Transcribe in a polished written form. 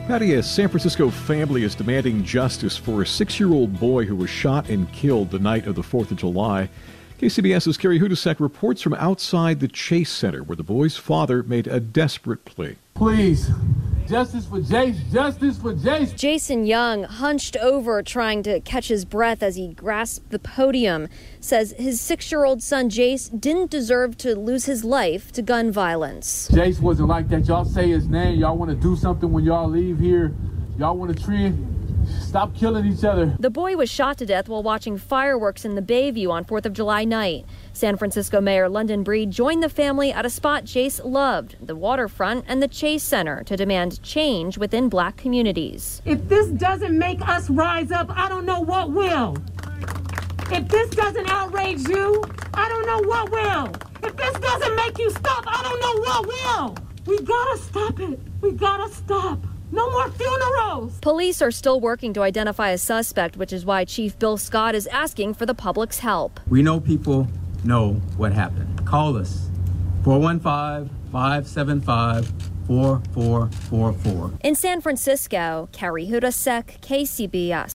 Patty, a San Francisco family is demanding justice for a 6-year-old boy who was shot and killed the night of the 4th of July. KCBS's Carrie Hudasek reports from outside the Chase Center, where the boy's father made a desperate plea. Please, justice for Jace, justice for Jace. Jason Young, hunched over trying to catch his breath as he grasped the podium, says his 6-year-old son Jace didn't deserve to lose his life to gun violence. Jace wasn't like that. Y'all say his name. Y'all want to do something when y'all leave here. Y'all want to trend. Stop killing each other. The boy was shot to death while watching fireworks in the Bayview on 4th of July night. San Francisco Mayor London Breed joined the family at a spot Jace loved, the waterfront and the Chase Center, to demand change within black communities. If this doesn't make us rise up, I don't know what will. If this doesn't outrage you, I don't know what will. If this doesn't make you stop, I don't know what will. We gotta stop it. We gotta stop. No more funerals. Police are still working to identify a suspect, which is why Chief Bill Scott is asking for the public's help. We know people know what happened. Call us, 415-575-4444. In San Francisco, Carrie Hudasek, KCBS.